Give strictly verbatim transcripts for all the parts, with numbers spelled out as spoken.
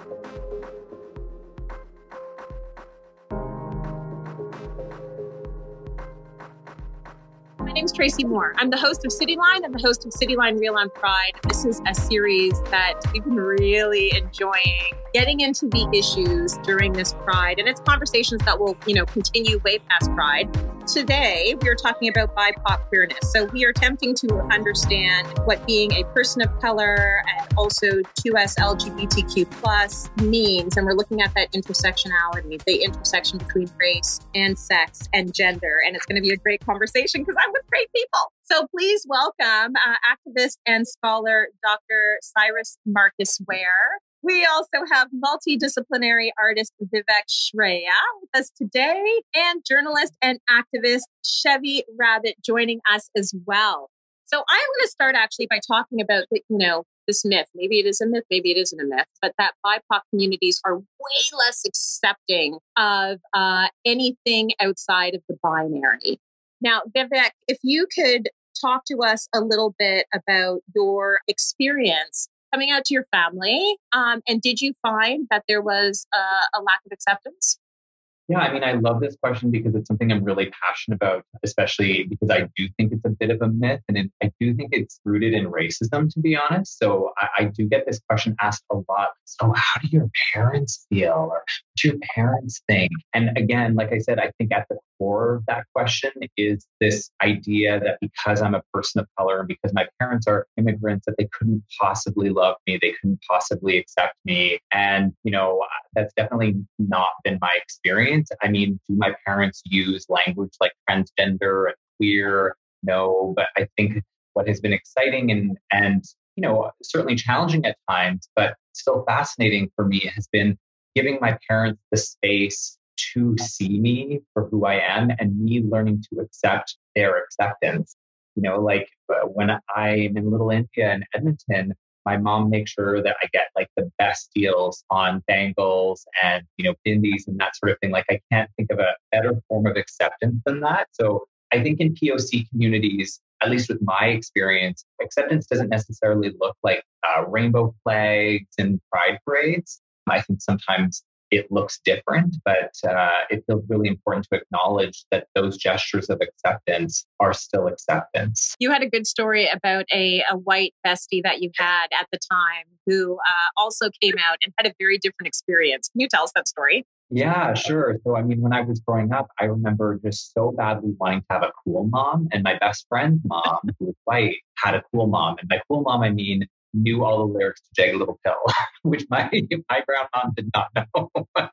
My name's Tracy Moore. I'm the host of Cityline and the host of Cityline Reel on Pride. This is a series that we've been really enjoying getting into the issues during this Pride, and it's conversations that will, you know, continue way past Pride. Today, we are talking about B I P O C queerness. So we are attempting to understand what being a person of color and also two S L G B T Q plus means. And we're looking at that intersectionality, the intersection between race and sex and gender. And it's going to be a great conversation because I'm with great people. So please welcome uh, activist and scholar, Doctor Cyrus Marcus Ware. We also have multidisciplinary artist Vivek Shraya with us today, and journalist and activist Chevy Rabbit joining us as well. So I'm going to start actually by talking about the, you know, this myth. Maybe it is a myth, maybe it isn't a myth, but that B I P O C communities are way less accepting of uh, anything outside of the binary. Now, Vivek, if you could talk to us a little bit about your experience coming out to your family, um, and did you find that there was a, a lack of acceptance? Yeah, I mean, I love this question because it's something I'm really passionate about, especially because I do think it's a bit of a myth, and it, I do think it's rooted in racism, to be honest. So I, I do get this question asked a lot. So how do your parents feel? Or what do your parents think? And again, like I said, I think at the core of that question is this idea that because I'm a person of color and because my parents are immigrants, that they couldn't possibly love me, they couldn't possibly accept me. And, you know, that's definitely not been my experience. I mean, do my parents use language like transgender and queer? No, but I think what has been exciting and, and, you know, certainly challenging at times, but still fascinating for me has been giving my parents the space to see me for who I am and me learning to accept their acceptance. You know, like uh, when I'm in Little India in Edmonton, my mom makes sure that I get like the best deals on bangles and, you know, bindis and that sort of thing. Like I can't think of a better form of acceptance than that. So I think in P O C communities, at least with my experience, acceptance doesn't necessarily look like uh, rainbow flags and pride parades. I think sometimes it looks different, but uh, it feels really important to acknowledge that those gestures of acceptance are still acceptance. You had a good story about a, a white bestie that you had at the time who uh, also came out and had a very different experience. Can you tell us that story? Yeah, sure. So, I mean, when I was growing up, I remember just so badly wanting to have a cool mom. And my best friend's mom, who was white, had a cool mom. And by cool mom, I mean, knew all the lyrics to Jagged Little Pill, which my, my brown mom did not know.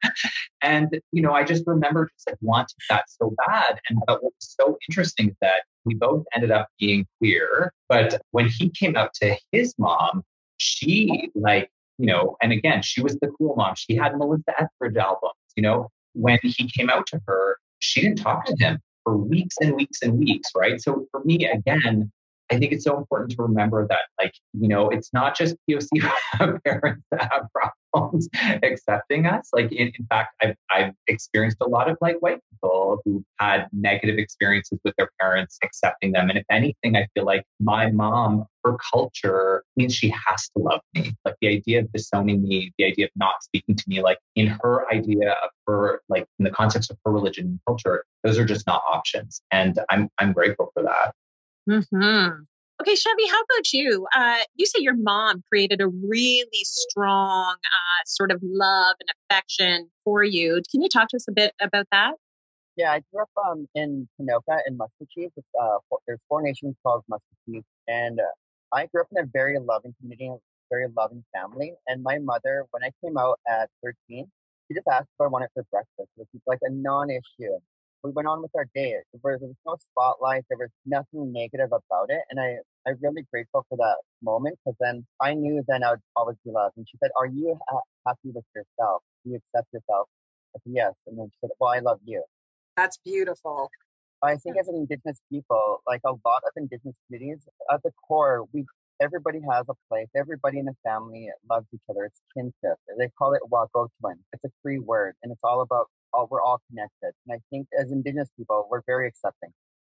And, you know, I just remember just like wanting that so bad. And but what was so interesting is that we both ended up being queer. But when he came out to his mom, she like, you know, and again, she was the cool mom. She had Melissa Etheridge albums, you know, when he came out to her, she didn't talk to him for weeks and weeks and weeks, right? So for me, again, I think it's so important to remember that, like, you know, it's not just P O C parents that have problems accepting us. Like, in, in fact, I've, I've experienced a lot of like white people who had negative experiences with their parents accepting them. And if anything, I feel like my mom, her culture means she has to love me. Like the idea of disowning me, the idea of not speaking to me, like in her idea of her, like in the context of her religion and culture, those are just not options. And I'm I'm grateful for that. Mm-hmm. Okay, Chevy, how about you? Uh, you say your mom created a really strong uh, sort of love and affection for you. Can you talk to us a bit about that? Yeah, I grew up um, in Pinoca in Muscatine. It's, uh, four, there's four nations called Muscatine. And uh, I grew up in a very loving community, a very loving family. And my mother, when I came out at thirteen, she just asked if I wanted for breakfast. It was like a non-issue. We went on with our day. There was, there was no spotlight. There was nothing negative about it. And I, I'm really grateful for that moment because then I knew then I would always be loved. And she said, are you ha- happy with yourself? Do you accept yourself? I said, yes. And then she said, well, I love you. That's beautiful. I think as an Indigenous people, like a lot of Indigenous communities, at the core, we everybody has a place. Everybody in the family loves each other. It's kinship. They call it Wagotwin. It's a free word, and it's all about all. We're all connected. And I think as Indigenous people, we're very accepting.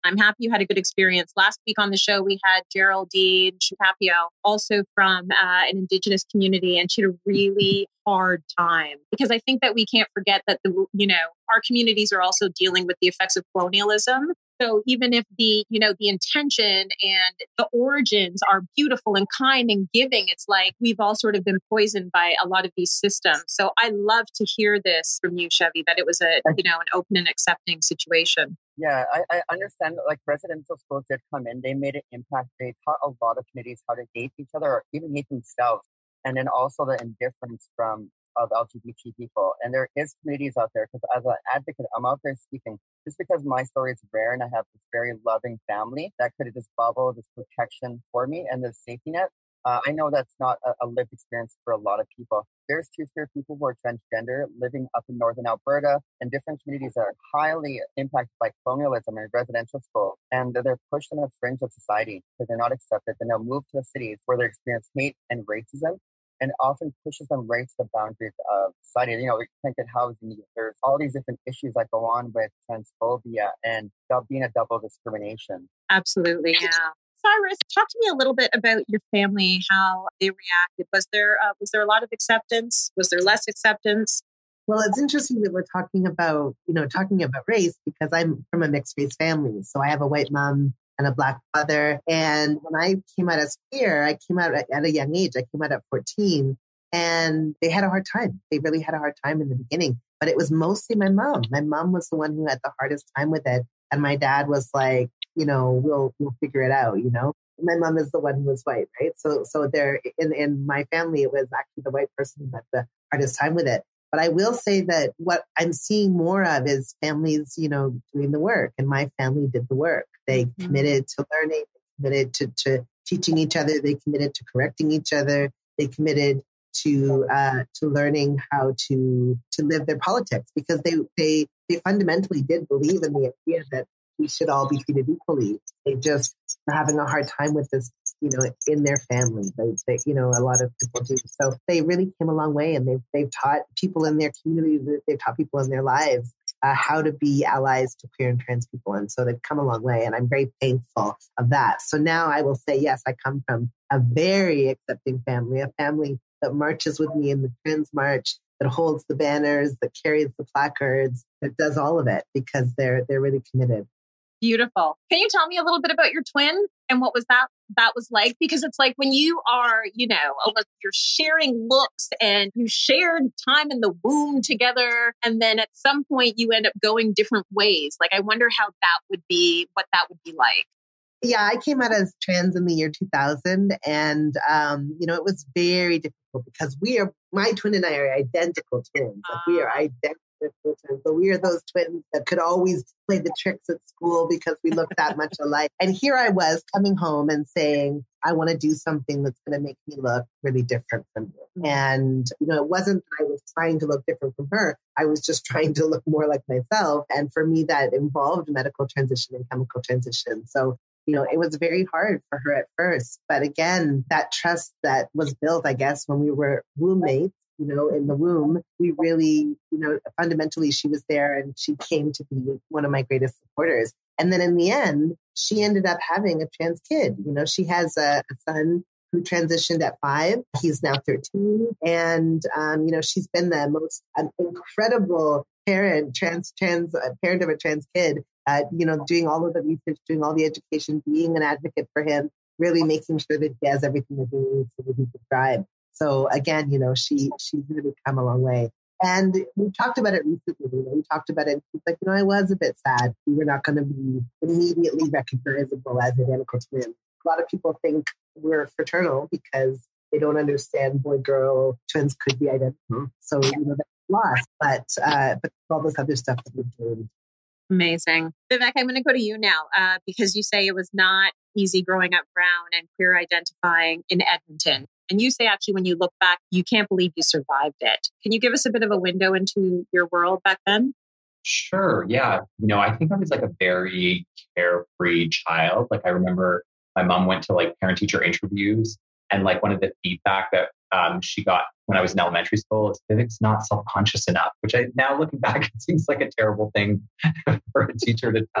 I'm happy you had a good experience. Last week on the show, we had Geraldine Shapapio, also from uh, an Indigenous community, and she had a really hard time because I think that we can't forget that the, you know, our communities are also dealing with the effects of colonialism. So even if the, you know, the intention and the origins are beautiful and kind and giving, it's like we've all sort of been poisoned by a lot of these systems. So I love to hear this from you, Chevy, that it was a, you know, an open and accepting situation. Yeah, I, I understand that like residential schools did come in. They made an impact. They taught a lot of communities how to hate each other or even hate themselves. And then also the indifference from of L G B T people. And there is communities out there because as an advocate, I'm out there speaking just because my story is rare and I have this very loving family that could have this bubble, this protection for me and this safety net. Uh, I know that's not a, a lived experience for a lot of people. There's two-spirit people who are transgender living up in northern Alberta and different communities that are highly impacted by colonialism in residential school. And they're pushed on the fringe of society because they're not accepted. Then they'll move to the cities where they experience hate and racism, and often pushes them right to the boundaries of society. You know, we can't get housing. There's all these different issues that go on with transphobia and being a double discrimination. Absolutely, yeah. Cyrus, talk to me a little bit about your family, how they reacted. Was there uh, was there a lot of acceptance? Was there less acceptance? Well, it's interesting that we're talking about, you know, talking about race because I'm from a mixed race family. So I have a white mom and a black father. And when I came out as queer, I came out at, at a young age. I came out at fourteen, and they had a hard time. They really had a hard time in the beginning, but it was mostly my mom. My mom was the one who had the hardest time with it. And my dad was like, you know, we'll, we'll figure it out, you know. My mom is the one who was white, right? So, so there in, in my family, it was actually the white person who had the hardest time with it. But I will say that what I'm seeing more of is families, you know, doing the work. And my family did the work. They mm-hmm. committed to learning, they committed to, to teaching each other. They committed to correcting each other. They committed to uh, to learning how to to live their politics because they they they fundamentally did believe in the idea that we should all be treated equally. They just are having a hard time with this, you know, in their family. They, they, you know, a lot of people do. So they really came a long way, and they've they've taught people in their community, they've taught people in their lives uh, how to be allies to queer and trans people. And so they've come a long way, and I'm very thankful of that. So now I will say, yes, I come from a very accepting family, a family that marches with me in the Trans March, that holds the banners, that carries the placards, that does all of it because they're they're really committed. Beautiful. Can you tell me a little bit about your twin and what was that that was like? Because it's like when you are, you know, almost you're sharing looks and you shared time in the womb together, and then at some point you end up going different ways. Like I wonder how that would be, what that would be like. Yeah, I came out as trans in the year two thousand, and um, you know, it was very difficult because we are my twin and I are identical twins. Like, we are identical twins. So we are those twins that could always play the tricks at school because we look that much alike. And here I was coming home and saying, I want to do something that's going to make me look really different from you. And, you know, it wasn't that I was trying to look different from her. I was just trying to look more like myself. And for me, that involved medical transition and chemical transition. So, you know, it was very hard for her at first. But again, that trust that was built, I guess, when we were roommates, you know, in the womb, we really, you know, fundamentally, she was there and she came to be one of my greatest supporters. And then in the end, she ended up having a trans kid. You know, she has a, a son who transitioned at five. He's now thirteen. And, um, you know, she's been the most um, incredible parent, trans, trans uh, parent of a trans kid, uh, you know, doing all of the research, doing all the education, being an advocate for him, really making sure that he has everything that he needs so that he can thrive. So again, you know, she she's really come a long way. And we talked about it recently. You know, we talked about it. And she's like, you know, I was a bit sad. We were not going to be immediately recognizable as identical twins. A lot of people think we're fraternal because they don't understand boy-girl twins could be identical. So, you know, that's lost. But, uh, but all this other stuff that we're doing. Amazing. Vivek, I'm going to go to you now uh, because you say it was not easy growing up brown and queer identifying in Edmonton. And you say, actually, when you look back, you can't believe you survived it. Can you give us a bit of a window into your world back then? Sure. Yeah. You know, I think I was like a very carefree child. Like I remember my mom went to like parent teacher interviews, and like one of the feedback that um, she got when I was in elementary school is Vivek's not self-conscious enough, which I now looking back, it seems like a terrible thing for a teacher to tell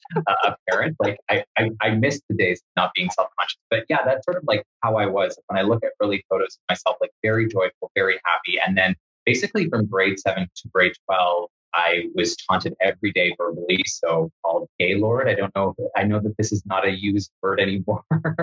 uh, apparent. Like I, I, I missed the days of not being self-conscious. But yeah, that's sort of like how I was when I look at early photos of myself, like very joyful, very happy. And then basically from grade seven to grade twelve, I was taunted every day verbally, so called Gaylord. I don't know. If, I know that this is not a used word anymore,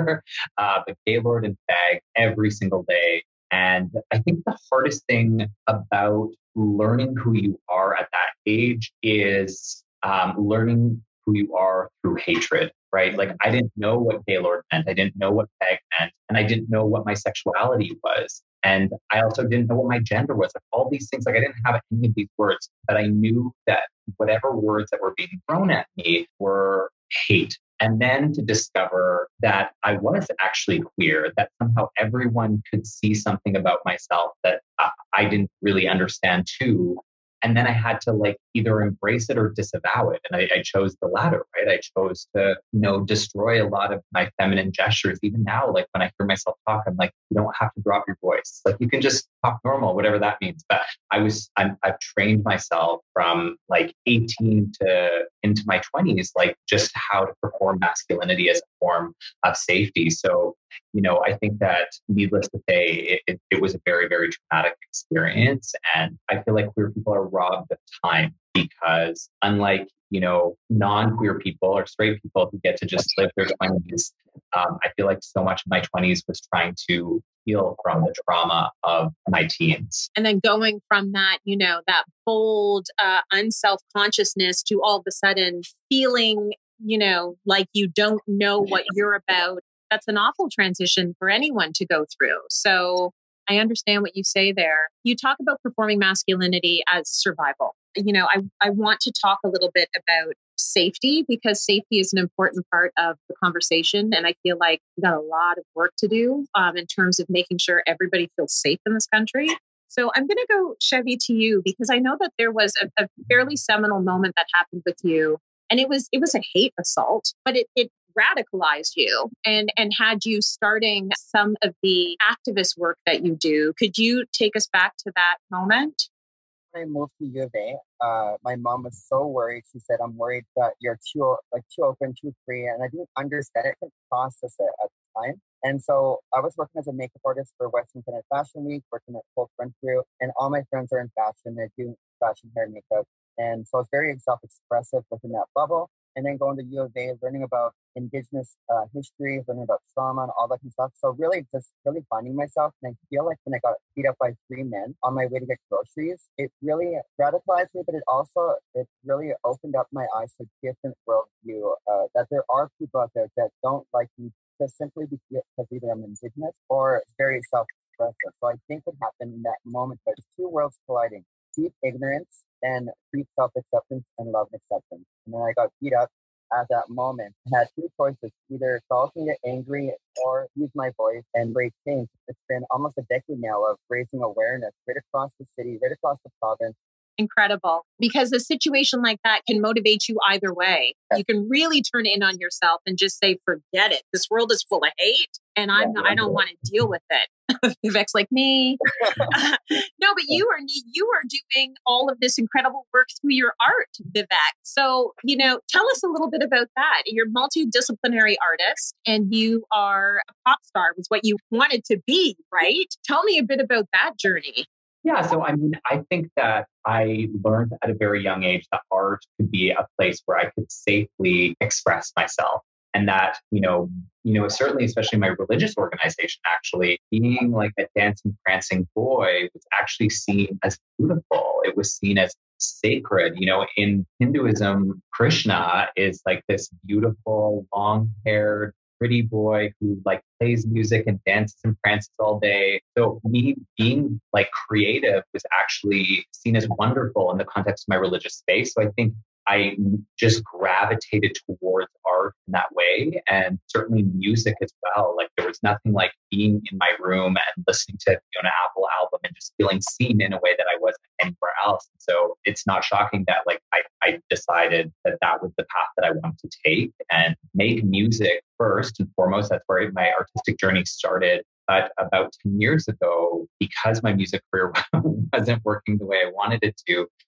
uh, but Gaylord and fag every single day. And I think the hardest thing about learning who you are at that age is um, learning who you are through hatred, right? Like I didn't know what Gaylord meant. I didn't know what fag meant. And I didn't know what my sexuality was. And I also didn't know what my gender was. Like all these things, like I didn't have any of these words, but I knew that whatever words that were being thrown at me were hate. And then to discover that I was actually queer, that somehow everyone could see something about myself that I didn't really understand too. And then I had to like either embrace it or disavow it. And I, I chose the latter, right? I chose to, you know, destroy a lot of my feminine gestures. Even now, like when I hear myself talk, I'm like, you don't have to drop your voice. Like you can just talk normal, whatever that means. But I was, I'm, I've trained myself from like eighteen to into my twenties, like just how to perform masculinity as a form of safety. So, you know, I think that needless to say, it, it, it was a very, very traumatic experience. And I feel like queer people are robbed of time because unlike, you know, non-queer people or straight people who get to just live their twenties, um, I feel like so much of my twenties was trying to heal from the trauma of my teens. And then going from that, you know, that bold, uh, unself-consciousness to all of a sudden feeling, you know, like you don't know what you're about. That's an awful transition for anyone to go through. So I understand what you say there. You talk about performing masculinity as survival. You know, I, I want to talk a little bit about safety because safety is an important part of the conversation. And I feel like we've got a lot of work to do um, in terms of making sure everybody feels safe in this country. So I'm going to go, Chevy, to you because I know that there was a, a fairly seminal moment that happened with you. And it was it was a hate assault, but it, it radicalized you and, and had you starting some of the activist work that you do. Could you take us back to that moment? When I moved to U of A, uh, my mom was so worried. She said, I'm worried that you're too like too open, too free. And I didn't understand it, I couldn't process it at the time. And so I was working as a makeup artist for Western Canada Fashion Week, working at Folk Run Through, and all my friends are in fashion. They do fashion, hair, makeup. And so it's very self-expressive within that bubble. And then going to U of A, learning about Indigenous uh, history, learning about trauma and all that kind of stuff. So really just really finding myself. And I feel like when I got beat up by three men on my way to get groceries, it really radicalized me, but it also, it really opened up my eyes to a different worldview, uh, that there are people out there that don't like me just simply because either I'm Indigenous or very self-expressive. So I think what happened in that moment was two worlds colliding, deep ignorance and deep self-acceptance and love and acceptance. And then I got beat up at that moment. I had two choices, either solve me get angry or use my voice and raise change. It's been almost a decade now of raising awareness right across the city, right across the province. Incredible. Because a situation like that can motivate you either way. You can really turn in on yourself and just say, forget it. This world is full of hate and I'm yeah, not, I don't want to deal with it. Vivek's like me. uh, no, but you are you are doing all of this incredible work through your art, Vivek. So, you know, tell us a little bit about that. You're a multidisciplinary artist and you are a pop star was what you wanted to be, right? Tell me a bit about that journey. Yeah, so I mean, I think that I learned at a very young age that art could be a place where I could safely express myself. And that, you know, you know, certainly, especially my religious organization, actually, being like a dancing, prancing boy was actually seen as beautiful. It was seen as sacred. You know, in Hinduism, Krishna is like this beautiful, long-haired, pretty boy who like plays music and dances and prances all day. So me being like creative was actually seen as wonderful in the context of my religious space. So I think I just gravitated towards art in that way, and certainly music as well. Like there was nothing like being in my room and listening to Fiona Apple album and just feeling seen in a way that I wasn't anywhere else. So it's not shocking that like I, I decided that that was the path that I wanted to take and make music first and foremost. That's where my artistic journey started. But about ten years ago, because my music career wasn't working the way I wanted it to,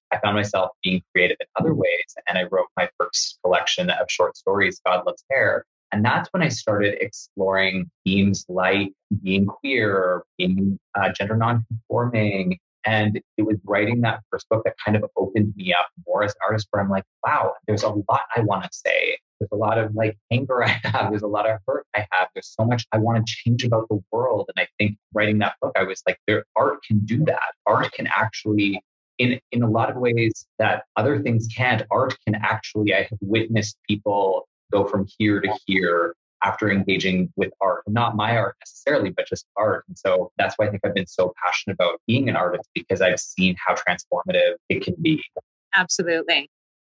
I found myself being creative in other ways. And I wrote my first collection of short stories, God Loves Hair. And that's when I started exploring themes like being queer, being uh, gender nonconforming. And it was writing that first book that kind of opened me up more as an artist, where I'm like, wow, there's a lot I want to say. There's a lot of like anger I have. There's a lot of hurt I have. There's so much I want to change about the world. And I think writing that book, I was like, there, art can do that. Art can actually, in, in a lot of ways that other things can't, art can actually, I have witnessed people go from here to here after engaging with art, not my art necessarily, but just art. And so that's why I think I've been so passionate about being an artist, because I've seen how transformative it can be. Absolutely.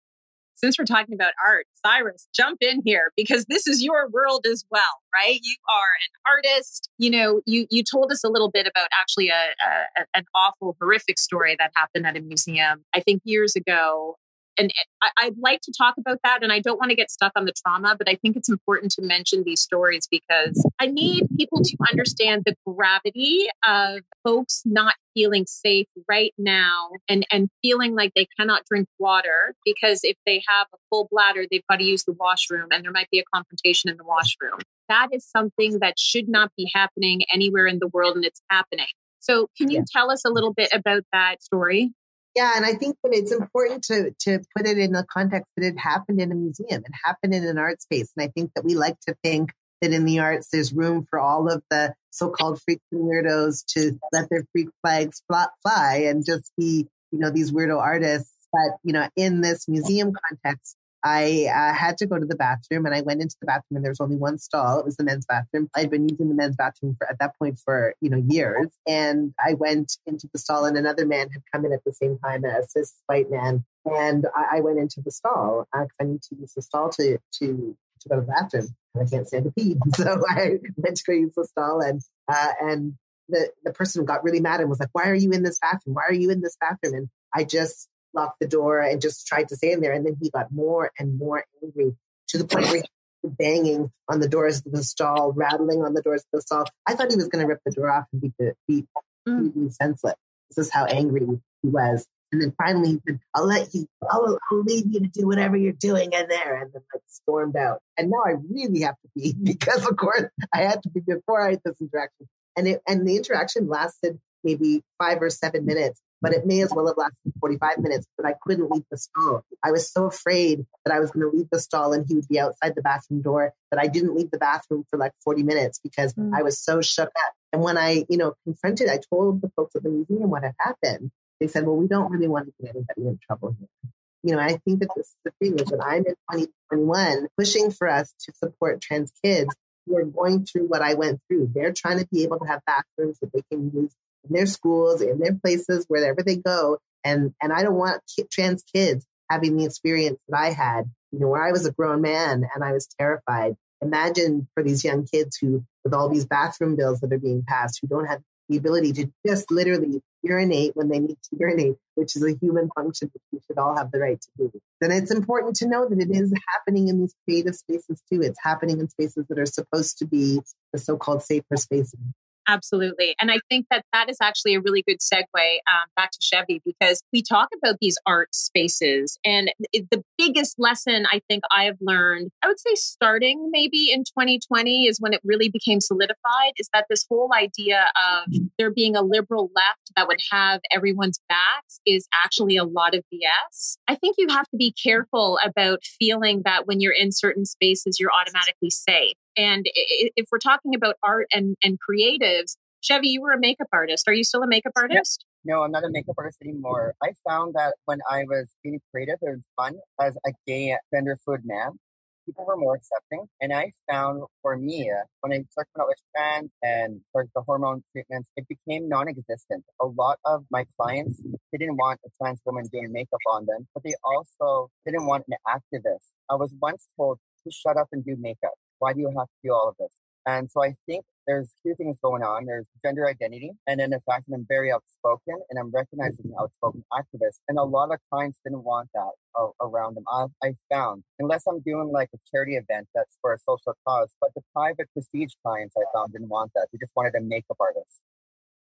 Since we're talking about art, Cyrus, jump in here, because this is your world as well, right? You are an artist. You know, you you told us a little bit about actually a, a an awful, horrific story that happened at a museum, I think years ago. And I, I'd like to talk about that. And I don't want to get stuck on the trauma, but I think it's important to mention these stories because I need people to understand the gravity of folks not feeling safe right now and, and feeling like they cannot drink water because if they have a full bladder, they've got to use the washroom and there might be a confrontation in the washroom. That is something that should not be happening anywhere in the world, and it's happening. So can you yeah. tell us a little bit about that story? Yeah, and I think that it's important to to put it in the context that it happened in a museum. It happened in an art space. And I think that we like to think that in the arts, there's room for all of the so-called freaks and weirdos to let their freak flags fly and just be, you know, these weirdo artists. But, you know, in this museum context, I uh, had to go to the bathroom and I went into the bathroom and there was only one stall. It was the men's bathroom. I'd been using the men's bathroom for, at that point for, you know, years. And I went into the stall and another man had come in at the same time as this white man. And I, I went into the stall because uh, I need to use the stall to, to, to go to the bathroom. And I can't stand to pee. So I went to go use the stall and, uh, and the, the person got really mad and was like, why are you in this bathroom? Why are you in this bathroom? And I just locked the door and just tried to stay in there. And then he got more and more angry to the point where he was banging on the doors of the stall, rattling on the doors of the stall. I thought he was going to rip the door off and beat the beat, beat me senseless. This is how angry he was. And then finally he said, I'll let you, I'll, I'll leave you to do whatever you're doing in there. And then like stormed out. And now I really have to pee because of course I had to pee before I had this interaction. And it, and the interaction lasted maybe five or seven minutes. But it may as well have lasted forty-five minutes, but I couldn't leave the stall. I was so afraid that I was going to leave the stall and he would be outside the bathroom door that I didn't leave the bathroom for like forty minutes because mm. I was so shook up. And when I, you know, confronted, I told the folks at the museum what had happened. They said, well, we don't really want to get anybody in trouble here. You know, I think that this is the thing is that I'm in twenty twenty-one pushing for us to support trans kids who are going through what I went through. They're trying to be able to have bathrooms that they can use in their schools, in their places, wherever they go. And and I don't want ki- trans kids having the experience that I had, you know, where I was a grown man and I was terrified. Imagine for these young kids who, with all these bathroom bills that are being passed, who don't have the ability to just literally urinate when they need to urinate, which is a human function that we should all have the right to do. Then it's important to know that it is happening in these creative spaces too. It's happening in spaces that are supposed to be the so-called safer spaces. Absolutely. And I think that that is actually a really good segue um, back to Chevy, because we talk about these art spaces. And it, the biggest lesson I think I have learned, I would say starting maybe in twenty twenty is when it really became solidified, is that this whole idea of there being a liberal left that would have everyone's backs is actually a lot of B S. I think you have to be careful about feeling that when you're in certain spaces, you're automatically safe. And if we're talking about art and, and creatives, Chevy, you were a makeup artist. Are you still a makeup artist? Yep. No, I'm not a makeup artist anymore. I found that when I was being creative, it was fun as a gay gender fluid man. People were more accepting. And I found for me, when I started out with trans and started the hormone treatments, it became non-existent. A lot of my clients, they didn't want a trans woman doing makeup on them, but they also didn't want an activist. I was once told to shut up and do makeup. Why do you have to do all of this? And so I think there's two things going on. There's gender identity, and then the fact that I'm very outspoken and I'm recognized as an outspoken activist. And a lot of clients didn't want that uh, around them. I, I found, unless I'm doing like a charity event that's for a social cause, but the private prestige clients I found didn't want that. They just wanted a makeup artist.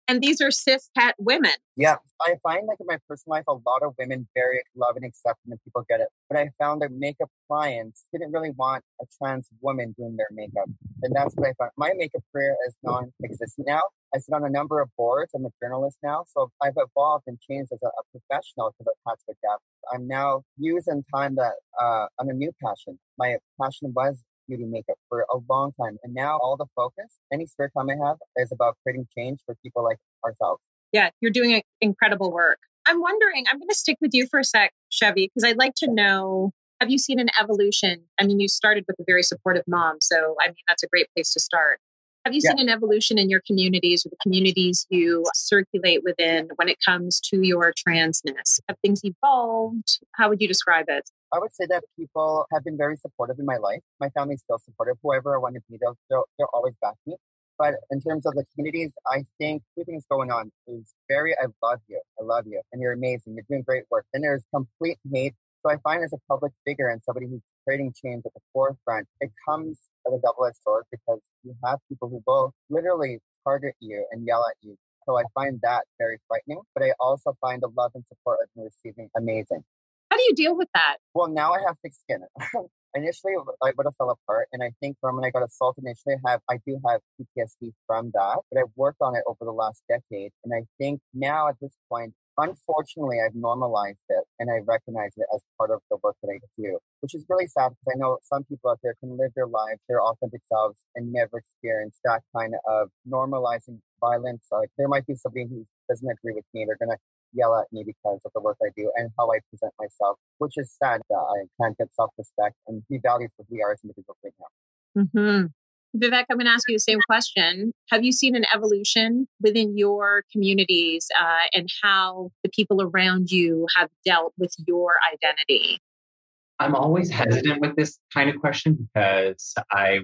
And these are cishet women. Yeah, I find like in my personal life, a lot of women very love and accepting and people get it. But I found that makeup clients didn't really want a trans woman doing their makeup. And that's what I found. My makeup career is non-existent now. I sit on a number of boards. I'm a journalist now. So I've evolved and changed as a, a professional because I've had to adapt. I'm now using time that uh, on a new passion. My passion was beauty makeup for a long time. And now all the focus, any spare time I have is about creating change for people like ourselves. Yeah, you're doing incredible work. I'm wondering, I'm going to stick with you for a sec, Chevy, because I'd like to know, have you seen an evolution? I mean, you started with a very supportive mom. So, I mean, that's a great place to start. Have you seen yeah. an evolution in your communities or the communities you circulate within when it comes to your transness? Have things evolved? How would you describe it? I would say that people have been very supportive in my life. My family's still supportive. Whoever I want to be, they'll, they'll, they'll always back me. But in terms of the communities, I think two things going on. Is very, I love you. I love you. And you're amazing. You're doing great work. Then there's complete hate. So I find as a public figure and somebody who's creating change at the forefront, it comes as a double-edged sword because you have people who will literally target you and yell at you. So I find that very frightening. But I also find the love and support I've been receiving amazing. How do you deal with that? Well, now I have thick skin. Initially, I would have fell apart. And I think from when I got assaulted initially, I, have, I do have P T S D from that. But I've worked on it over the last decade. And I think now at this point, unfortunately, I've normalized it and I recognize it as part of the work that I do, which is really sad because I know some people out there can live their lives, their authentic selves, and never experience that kind of normalizing violence. Like there might be somebody who doesn't agree with me. They're going to yell at me because of the work I do and how I present myself, which is sad that I can't get self-respect and be valued for who we are as individuals right now. Mm-hmm. Vivek, I'm going to ask you the same question. Have you seen an evolution within your communities uh, and how the people around you have dealt with your identity? I'm always hesitant with this kind of question because I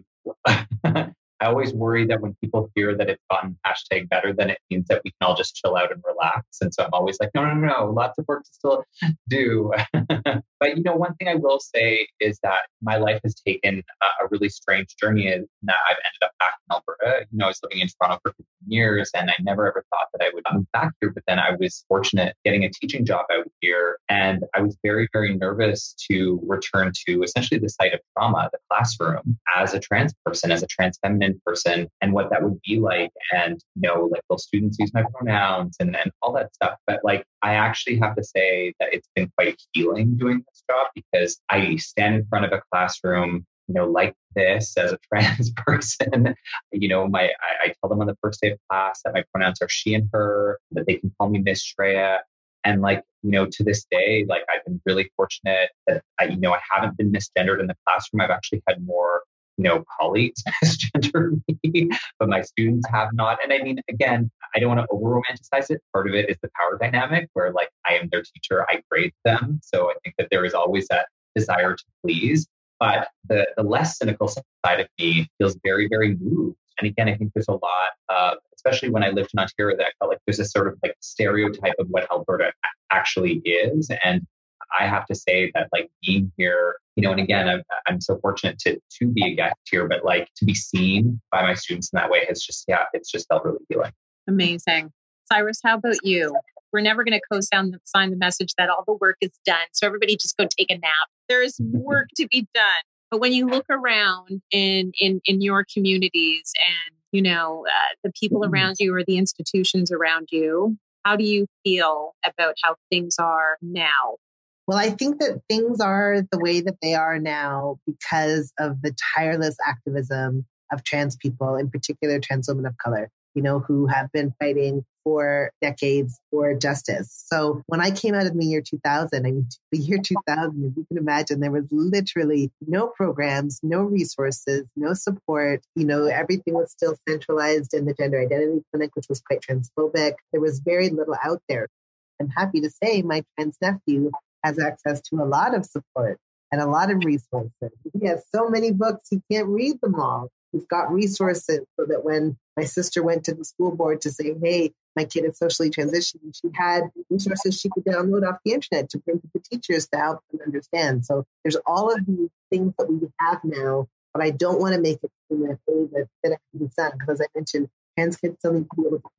I always worry that when people hear that it's gotten hashtag better, then it means that we can all just chill out and relax. And so I'm always like, no, no, no, no, lots of work to still do. But, you know, one thing I will say is that my life has taken a, a really strange journey in that I've ended up back in Alberta. You know, I was living in Toronto for fifteen years and I never ever thought that I would move back here. But then I was fortunate getting a teaching job out here. And I was very, very nervous to return to essentially the site of trauma, the classroom, as a trans person, as a trans feminine person, and what that would be like. And, you know, like, will students use my pronouns and, and all that stuff. But like, I actually have to say that it's been quite healing doing this job because I stand in front of a classroom, you know, like this as a trans person. You know, my I, I tell them on the first day of class that my pronouns are she and her, that they can call me Miss Shreya. And like, you know, to this day, like I've been really fortunate that I, you know, I haven't been misgendered in the classroom. I've actually had more, you know, colleagues misgender me, but my students have not. And I mean, again, I don't want to over romanticize it. Part of it is the power dynamic where like I am their teacher, I grade them. So I think that there is always that desire to please. But the, the less cynical side of me feels very, very moved. And again, I think there's a lot of, especially when I lived in Ontario, that I felt like there's a sort of like stereotype of what Alberta actually is. And I have to say that like being here, you know, and again, I'm, I'm so fortunate to to be a guest here, but like to be seen by my students in that way has just, yeah, it's just felt really healing. Amazing. Cyrus, how about you? We're never going to co-sign the, sign the message that all the work is done. So everybody just go take a nap. There is work to be done. But when you look around in, in, in your communities and, you know, uh, the people around you or the institutions around you, how do you feel about how things are now? Well, I think that things are the way that they are now because of the tireless activism of trans people, in particular trans women of color, you know, who have been fighting for decades for justice. So when I came out in the year two thousand, I mean, the year two thousand, if you can imagine, there was literally no programs, no resources, no support. You know, everything was still centralized in the Gender Identity Clinic, which was quite transphobic. There was very little out there. I'm happy to say my trans nephew has access to a lot of support and a lot of resources. He has so many books, he can't read them all. We've got resources so that when my sister went to the school board to say, hey, my kid is socially transitioning, she had resources she could download off the internet to bring to the teachers to help them understand. So there's all of these things that we have now, but I don't want to make it in that way that, that it can be done. Because as I mentioned, trans kids still need to be able to see,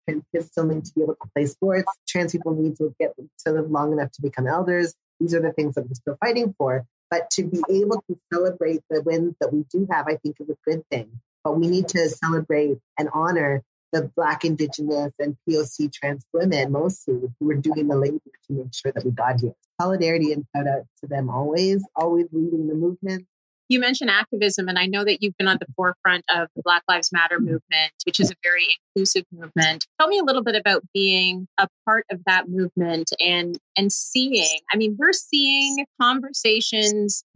Trans kids still need to be able to play sports. Trans people need to get to live long enough to become elders. These are the things that we're still fighting for. But to be able to celebrate the wins that we do have, I think is a good thing. But we need to celebrate and honor the Black, Indigenous, and P O C trans women, mostly, who are doing the labor to make sure that we got here. Solidarity and shout out to them always, always leading the movement. You mentioned activism, and I know that you've been at the forefront of the Black Lives Matter movement, which is a very inclusive movement. Tell me a little bit about being a part of that movement and and seeing. I mean, we're seeing conversations,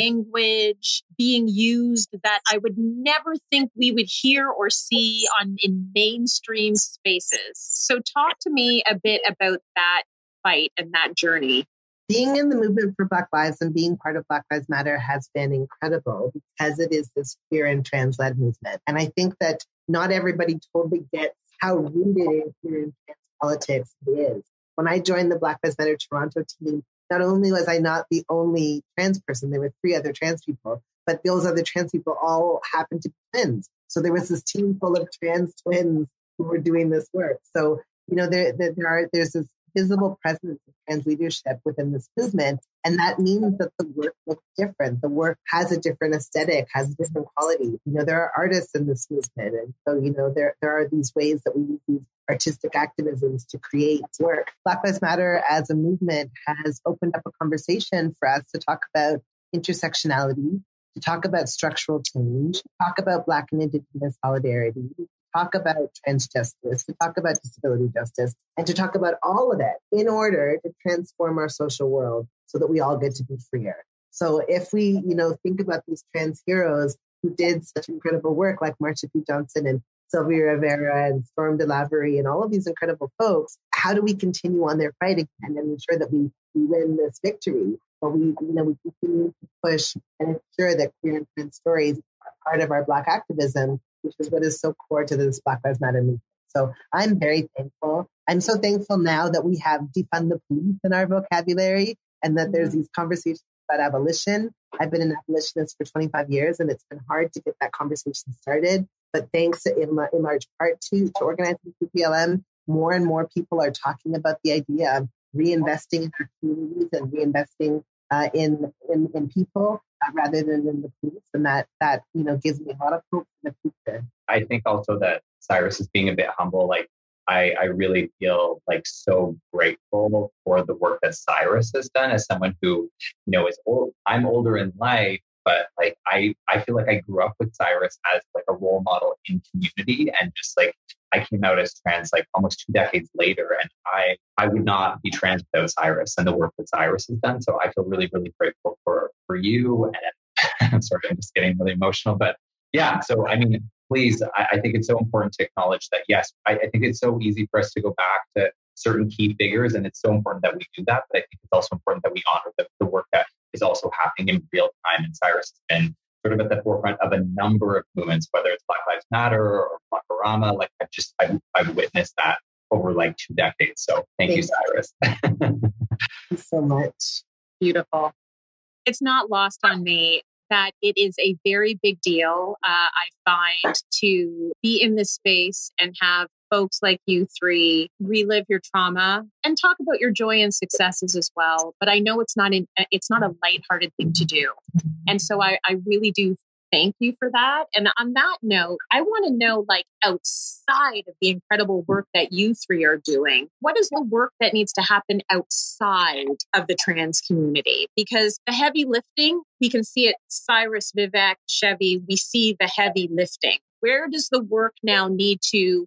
language being used that I would never think we would hear or see on in mainstream spaces. So talk to me a bit about that fight and that journey. Being in the movement for Black Lives and being part of Black Lives Matter has been incredible because it is this queer and trans-led movement. And I think that not everybody totally gets how rooted in queer and trans politics it is. When I joined the Black Lives Matter Toronto team, not only was I not the only trans person, there were three other trans people, but those other trans people all happened to be twins. So there was this team full of trans twins who were doing this work. So, you know, there, there, there are, there's this visible presence of trans leadership within this movement. And that means that the work looks different. The work has a different aesthetic, has a different quality. You know, there are artists in this movement. And so, you know, there, there are these ways that we use these artistic activisms to create work. Black Lives Matter as a movement has opened up a conversation for us to talk about intersectionality, to talk about structural change, talk about Black and Indigenous solidarity, talk about trans justice, to talk about disability justice, and to talk about all of it in order to transform our social world so that we all get to be freer. So if we, you know, think about these trans heroes who did such incredible work like Marsha P. Johnson and Sylvia Rivera and Storm DeLavery and all of these incredible folks, how do we continue on their fight again and ensure that we, we win this victory? But we, you know, we continue to push and ensure that queer and trans stories are part of our Black activism, which is what is so core to this Black Lives Matter movement. So I'm very thankful. I'm so thankful now that we have defund the police in our vocabulary and that there's these conversations about abolition. I've been an abolitionist for twenty-five years, and it's been hard to get that conversation started. But thanks in, in large part to, to organizing P P L M, more and more people are talking about the idea of reinvesting in our communities and reinvesting uh, in, in in people uh, rather than in the police, and that that you know gives me a lot of hope in the future. I think also that Cyrus is being a bit humble. Like I, I really feel like so grateful for the work that Cyrus has done as someone who, you know, is old. I'm older in life, but like I, I feel like I grew up with Cyrus as like a role model in community, and just like I came out as trans like almost two decades later, and I, I would not be trans without Cyrus and the work that Cyrus has done. So I feel really, really grateful for for you. And I'm sorry, I'm just getting really emotional, but yeah. So I mean, please, I, I think it's so important to acknowledge that. Yes, I, I think it's so easy for us to go back to certain key figures, and it's so important that we do that. But I think it's also important that we honor the, the work that is also happening in real time. And Cyrus has been sort of at the forefront of a number of movements, whether it's Black Lives Matter or Blackorama. Like I've just, I've, I've witnessed that over like two decades. So thank, thank you, Cyrus. Thank you so much. Beautiful. It's not lost on me that it is a very big deal, uh, I find, to be in this space and have folks like you three relive your trauma and talk about your joy and successes as well. But I know it's not in, it's not a lighthearted thing to do. And so I, I really do thank you for that. And on that note, I want to know, like, outside of the incredible work that you three are doing, what is the work that needs to happen outside of the trans community? Because the heavy lifting, we can see it, Cyrus, Vivek, Chevy, we see the heavy lifting. Where does the work now need to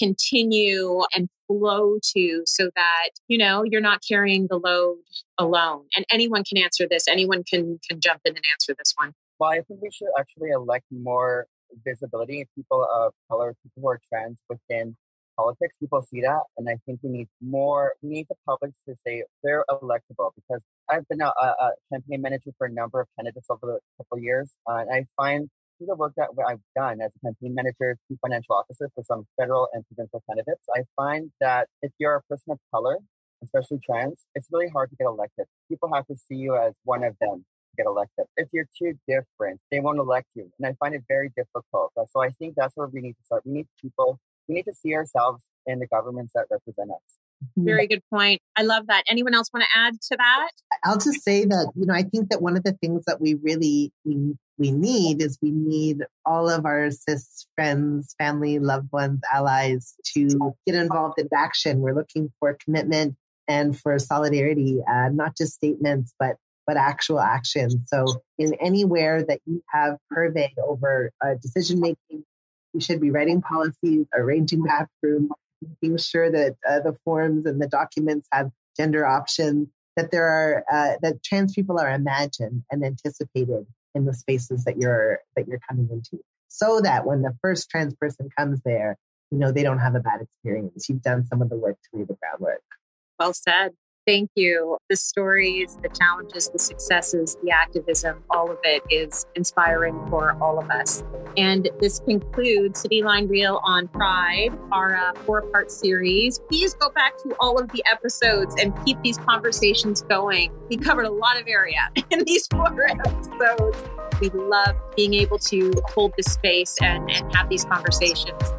continue and flow to so that, you know, you're not carrying the load alone? And anyone can answer this. Anyone can can jump in and answer this one. Well, I think we should actually elect more visibility of people of color, people who are trans within politics. People see that, and I think we need more. We need the public to say they're electable, because I've been a, a campaign manager for a number of candidates over the couple of years, uh, and I find through the work that I've done as a campaign manager, chief financial officer for some federal and provincial candidates, I find that if you're a person of color, especially trans, it's really hard to get elected. People have to see you as one of them to get elected. If you're too different, they won't elect you. And I find it very difficult. So I think that's where we need to start. We need people we need to see ourselves in the governments that represent us. Very good point. I love that. Anyone else want to add to that? I'll just say that, you know, I think that one of the things that we really we, we need is we need all of our cis friends, family, loved ones, allies to get involved in action. We're looking for commitment and for solidarity, uh, not just statements, but but actual action. So in anywhere that you have purvey over uh, decision making, you should be writing policies, arranging bathrooms, making sure that uh, the forms and the documents have gender options, that there are uh, that trans people are imagined and anticipated in the spaces that you're that you're coming into, so that when the first trans person comes there, you know, they don't have a bad experience. You've done some of the work to lay the groundwork. Well said. Thank you. The stories, the challenges, the successes, the activism, all of it is inspiring for all of us. And this concludes Cityline Real on Pride, our uh, four-part series. Please go back to all of the episodes and keep these conversations going. We covered a lot of area in these four episodes. We love being able to hold this space and, and have these conversations.